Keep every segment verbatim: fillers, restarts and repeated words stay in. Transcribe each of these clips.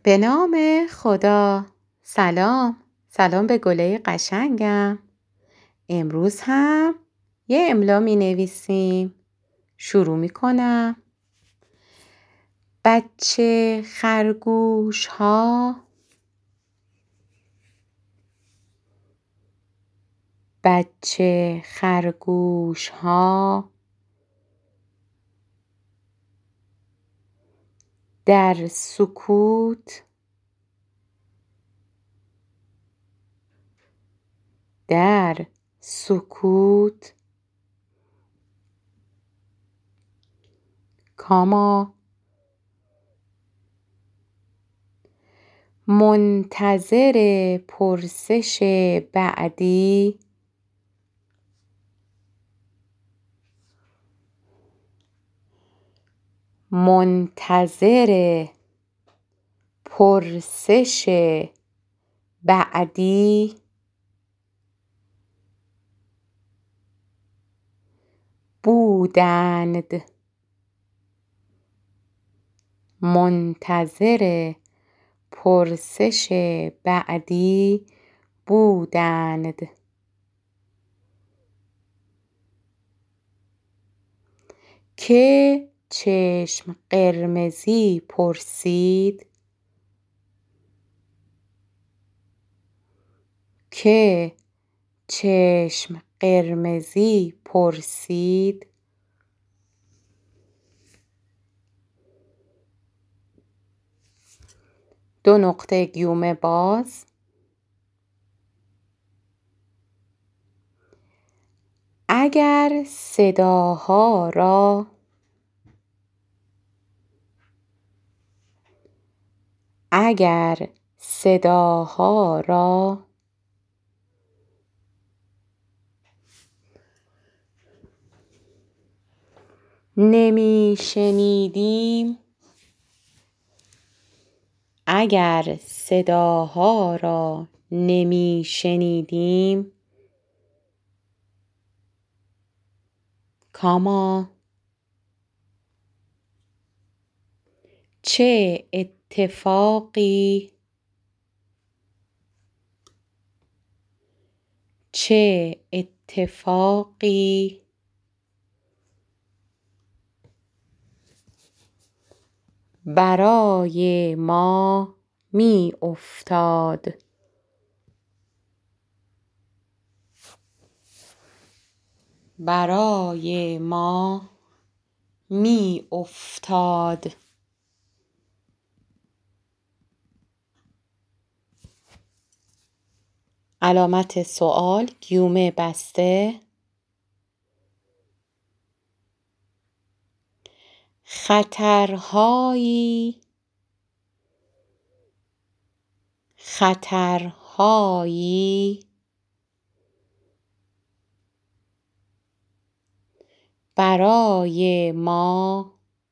به نام خدا. سلام سلام به گله قشنگم. امروز هم یه املا می نویسیم. شروع می کنم. بچه خرگوش ها، بچه خرگوش ها در سکوت در سکوت کاما منتظر پرسش بعدی منتظر پرسش بعدی بودند منتظر پرسش بعدی بودند که چشم قرمزی پرسید که چشم قرمزی پرسید دو نقطه گیومه باز اگر صداها را اگر صداها را نمی شنیدیم اگر صداها را نمی شنیدیم کاما چه اتفاقی چه اتفاقی برای ما می افتاد برای ما می افتاد علامت سوال گیومه بسته خطرهایی خطرهایی برای ما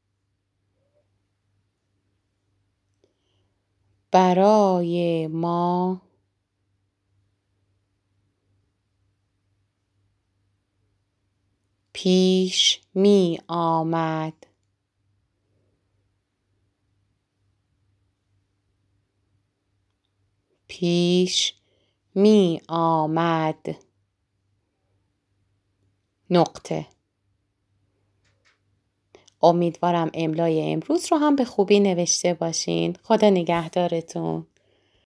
برای ما پیش می آمد پیش می آمد نقطه. امیدوارم املای امروز رو هم به خوبی نوشته باشین. خدا نگهدارتون.